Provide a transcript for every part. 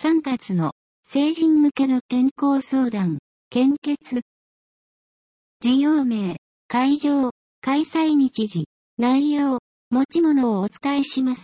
3月の成人向けの健康相談、献血。事業名、会場、開催日時、内容、持ち物をお伝えします。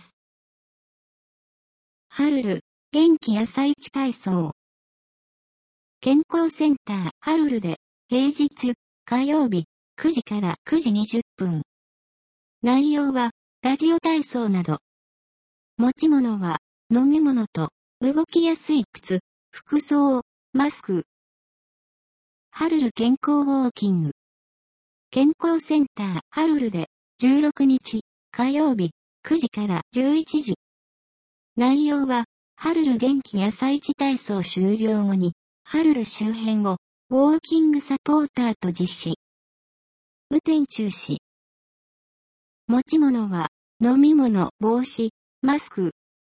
ハルル、元気朝市体操。健康センターハルルで、平日、火曜日、9時から9時20分。内容は、ラジオ体操など。持ち物は、飲み物と、動きやすい靴、服装、マスク。ハルル健康ウォーキング。健康センターハルルで、16日、火曜日、9時から11時。内容は、ハルル元気朝市体操終了後に、ハルル周辺を、ウォーキングサポーターと実施。雨天中止。持ち物は、飲み物、帽子、マスク。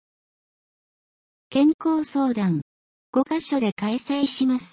健康相談。5カ所で開催します。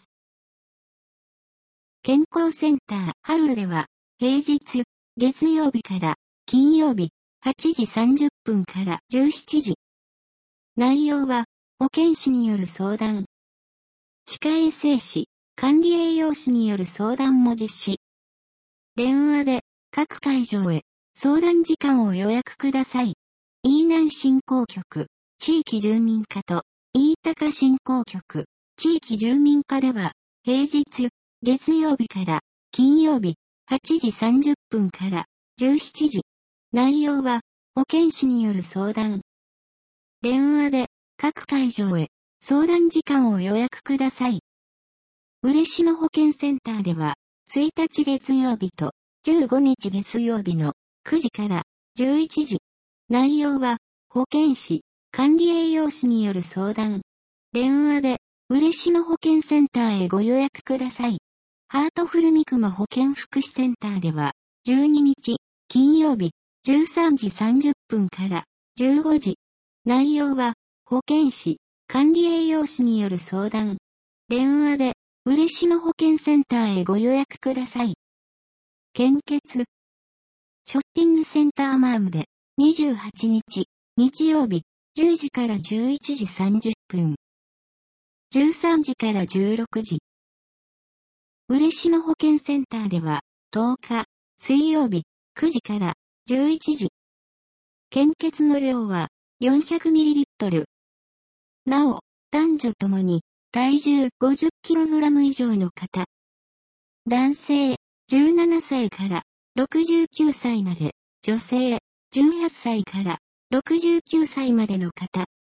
健康センターハルルでは、平日、月曜日から金曜日、8時30分から17時。内容は、保健師による相談。歯科衛生士、管理栄養士による相談も実施。電話で、各会場へ、相談時間を予約ください。飯南振興局、地域住民課と、飯高振興局、地域住民課では、平日、月曜日から金曜日、8時30分から17時。内容は、保健師による相談。電話で、各会場へ、相談時間を予約ください。嬉野保健センターでは、1日月曜日と15日月曜日の9時から11時。内容は、保健師、管理栄養士による相談。電話で、嬉野保健センターへご予約ください。ハートフル三熊保健福祉センターでは、12日、金曜日、13時30分から15時。内容は、保健師、管理栄養士による相談。電話で、嬉野保健センターへご予約ください。献血。ショッピングセンターマームで、28日、日曜日、10時から11時30分。13時から16時。嬉野保健センターでは、10日、水曜日、9時から11時。献血の量は 400ml。なお、男女ともに体重 50kg 以上の方。男性、17歳から69歳まで、女性、18歳から69歳までの方。